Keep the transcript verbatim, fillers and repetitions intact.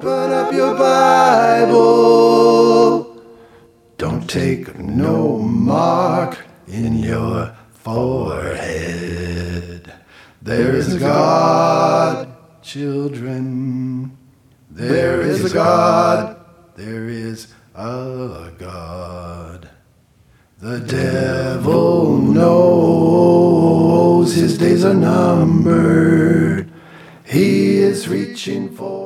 Open up your Bible. Don't take no mark in your forehead. There is a God, children. There is a God. There is a God. The devil knows his days are numbered. He is reaching for